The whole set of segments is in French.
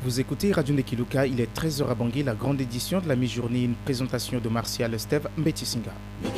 Vous écoutez Radio Nekiluka, il est 13h à Bangui, la grande édition de la mi-journée, une présentation de Martial Steve Mbetisinga.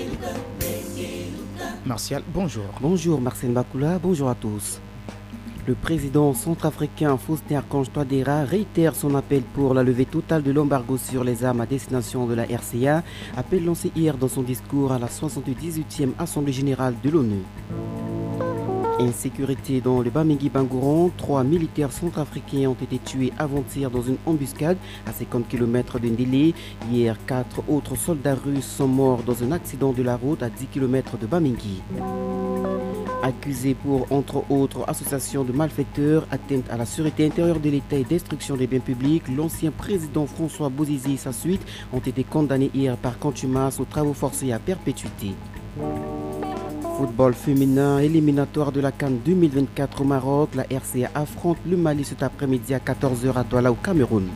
Martial, bonjour. Bonjour Marcel Bakula, bonjour à tous. Le président centrafricain Faustin Archange Touadéra réitère son appel pour la levée totale de l'embargo sur les armes à destination de la RCA, appel lancé hier dans son discours à la 78e Assemblée générale de l'ONU. Insécurité dans le Bamingui-Bangoron, 3 militaires centrafricains ont été tués avant-hier dans une embuscade à 50 km de Ndélé. Hier, 4 autres soldats russes sont morts dans un accident de la route à 10 km de Bamingui. Accusé pour, entre autres, association de malfaiteurs, atteinte à la sûreté intérieure de l'État et destruction des biens publics, l'ancien président François Bozizé et sa suite ont été condamnés hier par contumace aux travaux forcés à perpétuité. Football féminin, éliminatoire de la CAN 2024 au Maroc, la RCA affronte le Mali cet après-midi à 14h à Douala au Cameroun.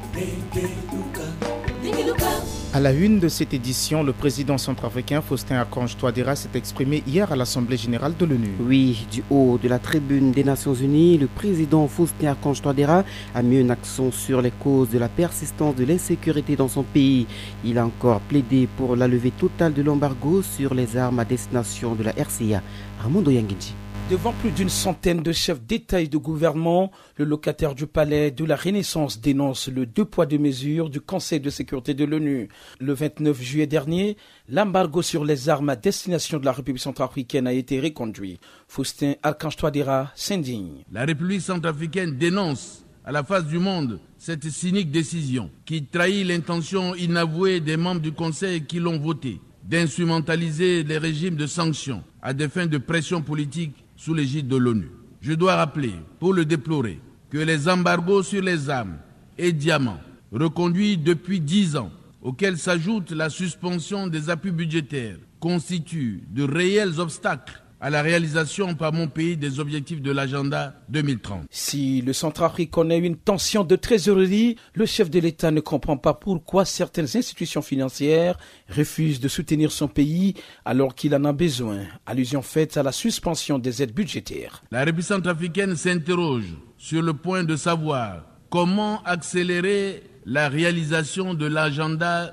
À la une de cette édition, le président centrafricain Faustin Archange Touadéra s'est exprimé hier à l'Assemblée générale de l'ONU. Oui, du haut de la tribune des Nations Unies, le président Faustin Archange Touadéra a mis un accent sur les causes de la persistance de l'insécurité dans son pays. Il a encore plaidé pour la levée totale de l'embargo sur les armes à destination de la RCA. Ramondo Yanguindji. Devant plus d'une centaine de chefs d'État et de gouvernement, le locataire du palais de la Renaissance dénonce le 2 poids 2 mesures du Conseil de sécurité de l'ONU. Le 29 juillet dernier, l'embargo sur les armes à destination de la République centrafricaine a été reconduit. Faustin Archange Touadéra s'indigne. La République centrafricaine dénonce à la face du monde cette cynique décision qui trahit l'intention inavouée des membres du Conseil qui l'ont votée d'instrumentaliser les régimes de sanctions à des fins de pression politique sous l'égide de l'ONU. Je dois rappeler, pour le déplorer, que les embargos sur les armes et diamants, reconduits depuis 10 ans, auxquels s'ajoute la suspension des appuis budgétaires, constituent de réels obstacles à la réalisation par mon pays des objectifs de l'agenda 2030. Si le Centrafrique connaît une tension de trésorerie, le chef de l'État ne comprend pas pourquoi certaines institutions financières refusent de soutenir son pays alors qu'il en a besoin. Allusion faite à la suspension des aides budgétaires. La République centrafricaine s'interroge sur le point de savoir comment accélérer la réalisation de l'agenda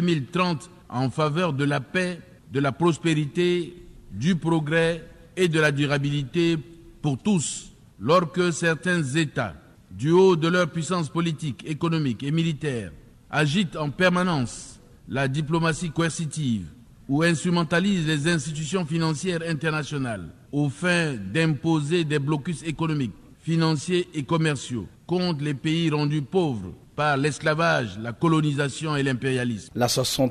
2030 en faveur de la paix, de la prospérité, du progrès et de la durabilité pour tous, lorsque certains États, du haut de leur puissance politique, économique et militaire, agitent en permanence la diplomatie coercitive ou instrumentalisent les institutions financières internationales aux fins d'imposer des blocus économiques, financiers et commerciaux contre les pays rendus pauvres par l'esclavage, la colonisation et l'impérialisme. La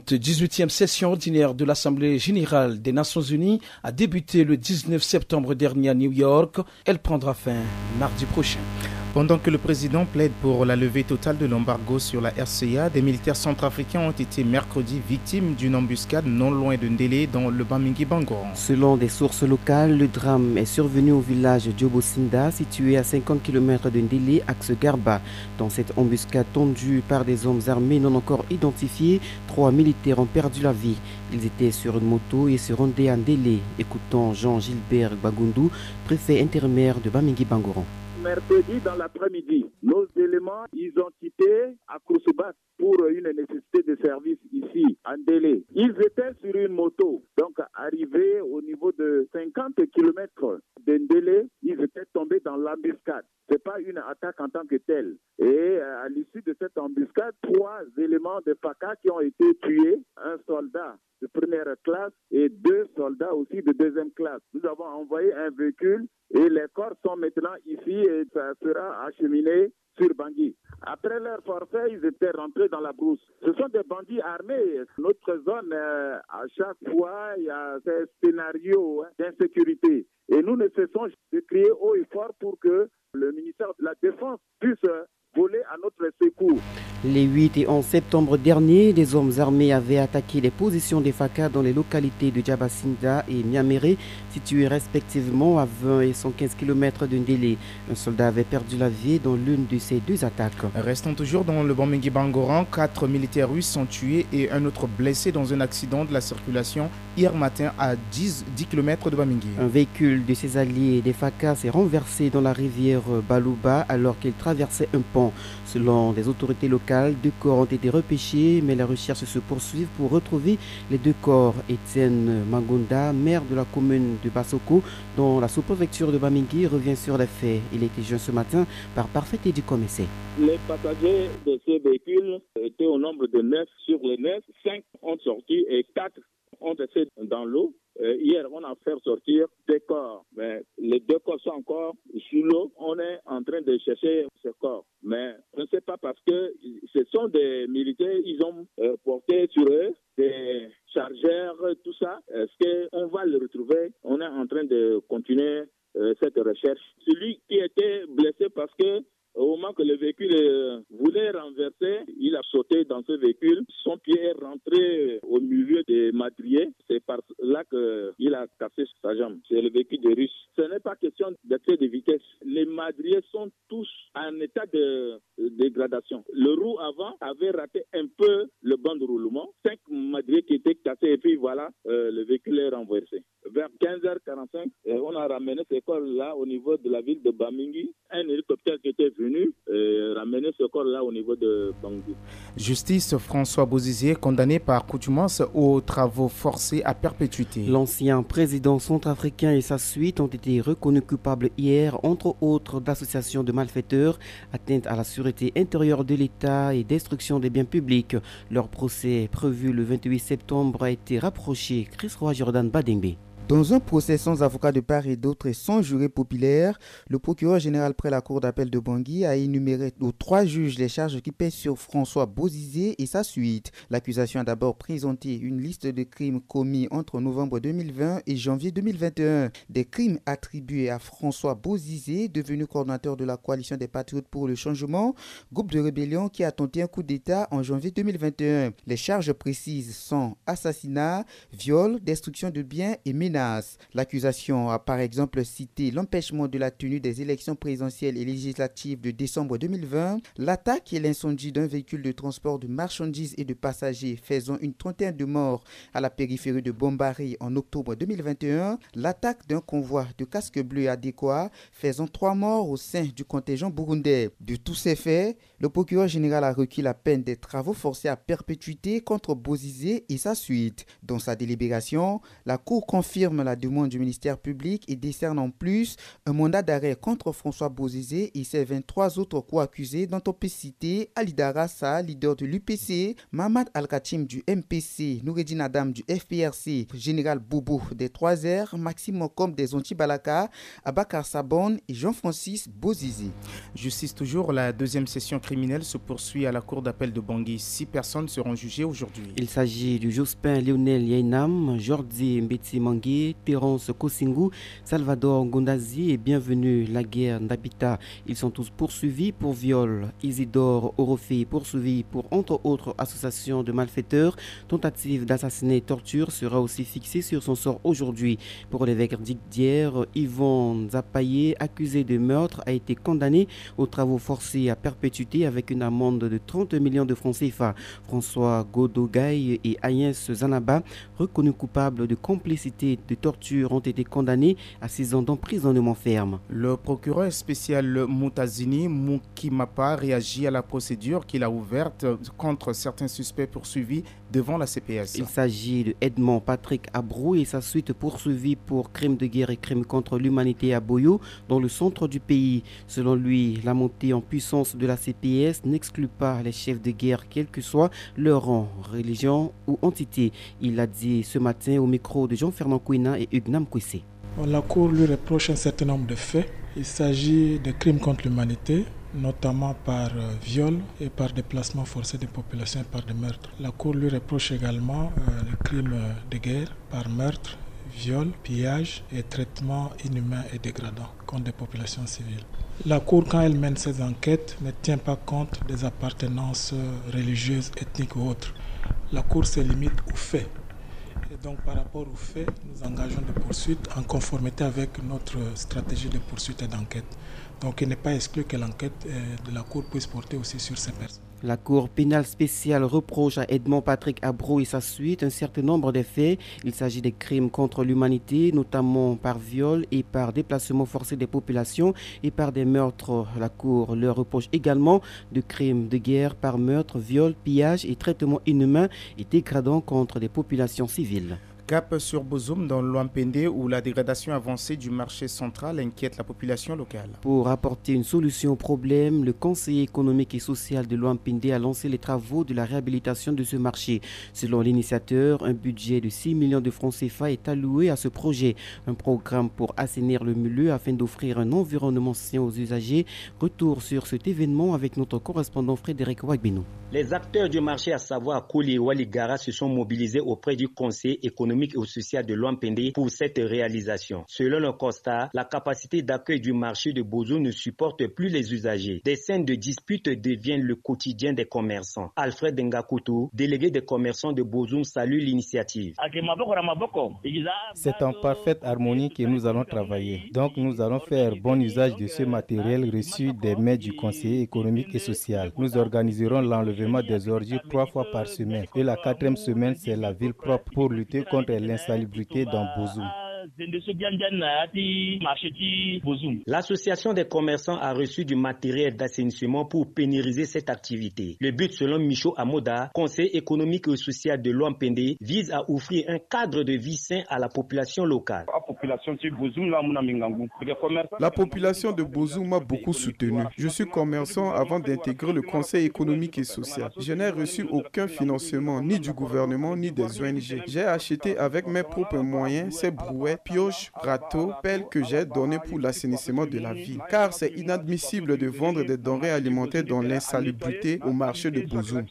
78e session ordinaire de l'Assemblée générale des Nations unies a débuté le 19 septembre dernier à New York. Elle prendra fin mardi prochain. Pendant que le président plaide pour la levée totale de l'embargo sur la RCA, des militaires centrafricains ont été mercredi victimes d'une embuscade non loin de Ndélé dans le Bamingui-Bangoron. Selon des sources locales, le drame est survenu au village Djobosinda, situé à 50 km de Ndélé, axe Garba. Dans cette embuscade tendue par des hommes armés non encore identifiés, 3 militaires ont perdu la vie. Ils étaient sur une moto et se rendaient à Ndélé. Écoutons Jean-Gilbert Bagoundou, préfet intérimaire de Bamingui-Bangoron. Mercredi dans l'après-midi, nos éléments, ils ont quitté à Koussoubat pour une nécessité de service ici, en Ndélé. Ils étaient sur une moto, donc arrivés au niveau de 50 km de Ndélé, ils étaient tombés dans l'embuscade. Ce n'est pas une attaque en tant que telle. Et à l'issue de cette embuscade, 3 éléments de FACA qui ont été tués, un soldat de première classe et 2 soldats aussi de deuxième classe. Nous avons envoyé un véhicule et les corps sont maintenant ici et ça sera acheminé sur Bangui. Après leur forfait, ils étaient rentrés dans la brousse. Ce sont des bandits armés. Notre zone, à chaque fois, il y a ces scénarios d'insécurité. Et nous ne cessons de crier haut et fort pour que le ministère de la Défense puisse voler à notre secours. Les 8 et 11 septembre dernier, des hommes armés avaient attaqué les positions des FACA dans les localités de Djabasinda et Niaméré, situées respectivement à 20 et 115 km de Ndélé. Un soldat avait perdu la vie dans l'une de ces 2 attaques. Restons toujours dans le Bamingui-Bangoron. 4 militaires russes sont tués et un autre blessé dans un accident de la circulation hier matin à 10 km de Bamingui. Un véhicule de ses alliés des FACA s'est renversé dans la rivière Balouba alors qu'il traversait un pont. déplacement. Selon les autorités locales, 2 corps ont été repêchés, mais les recherches se poursuivent pour retrouver les 2 corps. Étienne Magunda, maire de la commune de Bassoko, dont la sous-préfecture de Bamingui, revient sur les faits. Il a été joint ce matin par Parfait et du Comessé. Les passagers de ces véhicules étaient au nombre de 9. Sur les 9, 5 ont sorti et 4 ont été dans l'eau. Hier, on a fait sortir 2 corps, mais les 2 corps sont encore sous l'eau. On est en train de chercher ces corps, mais je ne sais pas parce que ce sont des militaires, ils ont porté sur eux des chargeurs, tout ça. Est-ce qu'on va le retrouver? On est en train de continuer cette recherche. Celui qui était blessé parce que au moment que le véhicule voulait renverser, il a sauté dans ce véhicule. Son pied est rentré au milieu des madriers. C'est par là qu'il a cassé sa jambe. C'est le véhicule de russe. Ce n'est pas question d'excès de vitesse. Les madriers sont tous en état de dégradation. Le roue avant avait raté un peu le banc de roulement. 5 madriers qui étaient cassés et puis voilà, le véhicule est renversé. Vers 15h45, on a ramené ces corps-là au niveau de la ville de Bamingui. Un hélicoptère qui était venu ramener ce corps-là au niveau de Bangui. Justice, François Bozizé, condamné par contumace aux travaux forcés à perpétuité. L'ancien président centrafricain et sa suite ont été reconnus coupables hier, entre autres d'associations de malfaiteurs, atteinte à la sûreté intérieure de l'État et destruction des biens publics. Leur procès prévu le 28 septembre a été rapproché. Chris Roy Jordan Badembe. Dans un procès sans avocat de part et d'autre et sans juré populaire, le procureur général près la cour d'appel de Bangui a énuméré aux 3 juges les charges qui pèsent sur François Bozizé et sa suite. L'accusation a d'abord présenté une liste de crimes commis entre novembre 2020 et janvier 2021. Des crimes attribués à François Bozizé, devenu coordonnateur de la coalition des Patriotes pour le changement, groupe de rébellion qui a tenté un coup d'État en janvier 2021. Les charges précises sont assassinat, viol, destruction de biens et menaces. L'accusation a par exemple cité l'empêchement de la tenue des élections présidentielles et législatives de décembre 2020, l'attaque et l'incendie d'un véhicule de transport de marchandises et de passagers faisant une trentaine de morts à la périphérie de Bombari en octobre 2021, l'attaque d'un convoi de casques bleus à Décoa faisant 3 morts au sein du contingent burundais. De tous ces faits, le procureur général a requis la peine des travaux forcés à perpétuité contre Bozizé et sa suite. Dans sa délibération, la Cour confirme la demande du ministère public et décerne en plus un mandat d'arrêt contre François Bozizé et ses 23 autres co-accusés dont on peut citer Alidara Sa, leader de l'UPC, Mamad Al-Kachim du MPC, Noureddin Adam du FPRC, Général Bobo des 3R, Maxime Mokom des Anti-Balaka, Abakar Sabon et Jean-Francis Bozizé. Justice toujours, la deuxième session criminelle se poursuit à la cour d'appel de Bangui. 6 personnes seront jugées aujourd'hui. Il s'agit du Jospin Lionel Yainam, Jordi Mbeti Mangui, Terence Kosingu, Salvador Gondazi et Bienvenue Laguerre Ndabita. Ils sont tous poursuivis pour viol. Isidore Orofé poursuivi pour entre autres associations de malfaiteurs. Tentative d'assassinat et torture sera aussi fixée sur son sort aujourd'hui. Pour les verdicts d'hier, Yvon Zapaye, accusé de meurtre, a été condamné aux travaux forcés à perpétuité avec une amende de 30 millions de francs CFA. François Godogaï et Agnès Zanaba, reconnus coupables de complicité de torture, ont été condamnés à 6 ans d'emprisonnement ferme. Le procureur spécial Moutazini Moukimapa réagit à la procédure qu'il a ouverte contre certains suspects poursuivis devant la CPS. Il s'agit de Edmond Patrick Abrou et sa suite poursuivie pour crimes de guerre et crimes contre l'humanité à Boyo, dans le centre du pays. Selon lui, la montée en puissance de la CPS n'exclut pas les chefs de guerre, quel que soit leur rang, religion ou entité. Il l'a dit ce matin au micro de Jean-Fernand Kouina et Hugues Namkwissé. La Cour lui reproche un certain nombre de faits. Il s'agit de crimes contre l'humanité, notamment par viol et par déplacement forcé des populations et par des meurtres. La Cour lui reproche également les crimes de guerre par meurtre, viol, pillage et traitement inhumain et dégradant contre des populations civiles. La Cour, quand elle mène ses enquêtes, ne tient pas compte des appartenances religieuses, ethniques ou autres. La Cour se limite aux faits. Et donc, par rapport aux faits, nous engageons des poursuites en conformité avec notre stratégie de poursuite et d'enquête. Donc il n'est pas exclu que l'enquête de la Cour puisse porter aussi sur ces personnes. La Cour pénale spéciale reproche à Edmond Patrick Abro et sa suite un certain nombre de faits. Il s'agit des crimes contre l'humanité, notamment par viol et par déplacement forcé des populations et par des meurtres. La Cour leur reproche également de crimes de guerre par meurtre, viol, pillage et traitement inhumain et dégradant contre des populations civiles. Cap sur Bozoum dans l'Ouampende où la dégradation avancée du marché central inquiète la population locale. Pour apporter une solution au problème, le conseiller économique et social de l'Ouampende a lancé les travaux de la réhabilitation de ce marché. Selon l'initiateur, un budget de 6 millions de francs CFA est alloué à ce projet. Un programme pour assainir le milieu afin d'offrir un environnement sain aux usagers. Retour sur cet événement avec notre correspondant Frédéric Wagbino. Les acteurs du marché, à savoir Koli et Waligara, se sont mobilisés auprès du conseil économique et social de l'Ouampende pour cette réalisation. Selon le constat, la capacité d'accueil du marché de Bozoum ne supporte plus les usagers. Des scènes de disputes deviennent le quotidien des commerçants. Alfred Ngakutu, délégué des commerçants de Bozoum, salue l'initiative. C'est en parfaite harmonie que nous allons travailler. Donc nous allons faire bon usage de ce matériel reçu des mains du conseiller économique et social. Nous organiserons l'enlèvement des ordures 3 fois par semaine. Et la 4e semaine, c'est la ville propre pour lutter contre l'insalubrité dans Bozoum. L'association des commerçants a reçu du matériel d'assainissement pour pérenniser cette activité. Le but, selon Micho Amoda, conseiller économique et social de l'Ouampende, vise à offrir un cadre de vie sain à la population locale. La population de Bozoum m'a beaucoup soutenu. Je suis commerçant avant d'intégrer le conseil économique et social. Je n'ai reçu aucun financement, ni du gouvernement, ni des ONG. J'ai acheté avec mes propres moyens ces brouettes, pioches, râteaux, pelles que j'ai données pour l'assainissement de la ville. Car c'est inadmissible de vendre des denrées alimentaires dans l'insalubrité au marché de Bozoum.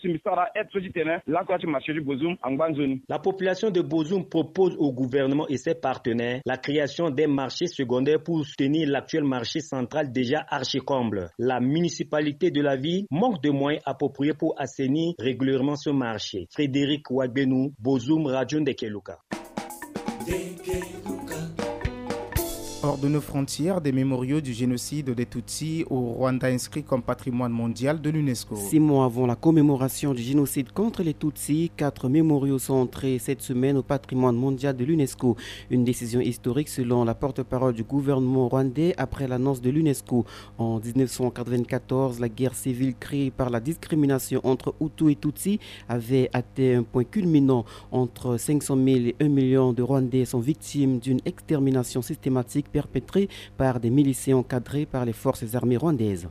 La population de Bozoum propose au gouvernement et ses partenaires la création des marchés secondaires pour soutenir l'actuel marché central déjà archi-comble. La municipalité de la ville manque de moyens appropriés pour assainir régulièrement ce marché. Frédéric Ouagbenou, Bozoum, Radio Ndekeluka. Hors de nos frontières, des mémoriaux du génocide des Tutsis au Rwanda inscrits comme patrimoine mondial de l'UNESCO. 6 mois avant la commémoration du génocide contre les Tutsis, 4 mémoriaux sont entrés cette semaine au patrimoine mondial de l'UNESCO. Une décision historique selon la porte-parole du gouvernement rwandais après l'annonce de l'UNESCO. En 1994, la guerre civile créée par la discrimination entre Hutus et Tutsis avait atteint un point culminant. Entre 500 000 et 1 million de Rwandais sont victimes d'une extermination systématique perpétrée par des miliciens encadrés par les forces armées rwandaises.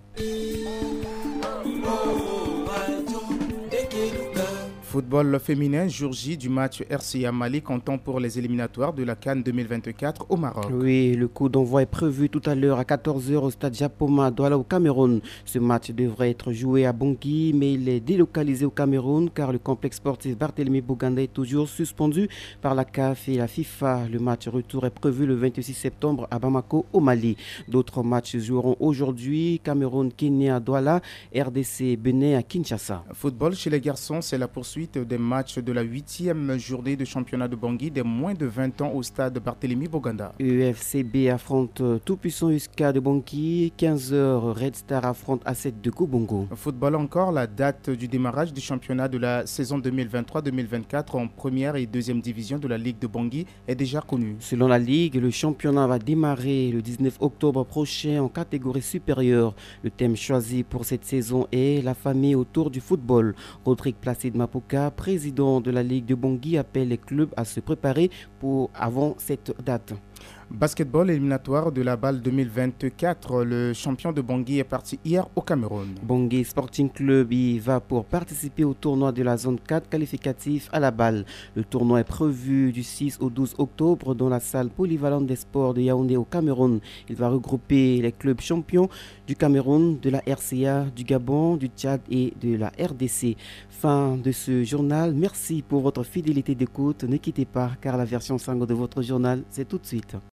Football féminin, jour J du match RCA Mali comptant pour les éliminatoires de la CAN 2024 au Maroc. Oui, le coup d'envoi est prévu tout à l'heure à 14h au stade Japoma Douala au Cameroun. Ce match devrait être joué à Bangui, mais il est délocalisé au Cameroun car le complexe sportif Barthélemy Boganda est toujours suspendu par la CAF et la FIFA. Le match retour est prévu le 26 septembre à Bamako au Mali. D'autres matchs joueront aujourd'hui, Cameroun, Kenya, Douala, RDC, Bénin à Kinshasa. Football chez les garçons, c'est la poursuite des matchs de la 8e journée de championnat de Bangui des moins de 20 ans au stade Barthélemy Boganda. UFCB affronte tout-puissant USCA de Bangui, 15h Red Star affronte A7 de Kobongo. Football encore, la date du démarrage du championnat de la saison 2023-2024 en première et deuxième division de la Ligue de Bangui est déjà connue. Selon la Ligue, le championnat va démarrer le 19 octobre prochain en catégorie supérieure. Le thème choisi pour cette saison est la famille autour du football. Rodrigue Placide Mapuka, président de la Ligue de Bangui, appelle les clubs à se préparer pour avant cette date. Basketball éliminatoire de la balle 2024. Le champion de Bangui est parti hier au Cameroun. Bangui Sporting Club y va pour participer au tournoi de la zone 4 qualificatif à la balle. Le tournoi est prévu du 6 au 12 octobre dans la salle polyvalente des sports de Yaoundé au Cameroun. Il va regrouper les clubs champions du Cameroun, de la RCA, du Gabon, du Tchad et de la RDC. Fin de ce journal. Merci pour votre fidélité d'écoute. Ne quittez pas car la version sango de votre journal, c'est tout de suite.